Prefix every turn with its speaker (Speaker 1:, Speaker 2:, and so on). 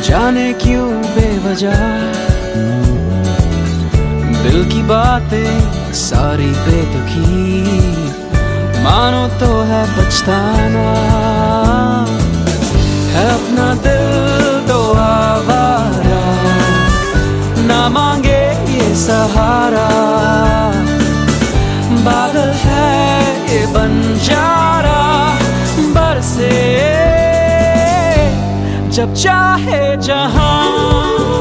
Speaker 1: जाने क्यों बेवजह दिल की बातें सारी बेतुकी, मानो तो है पछताना है अपना दिल तो आवारा, ना मांगे ये सहारा। बादल है ये बंजारा, बरसे जब चाहे जहां।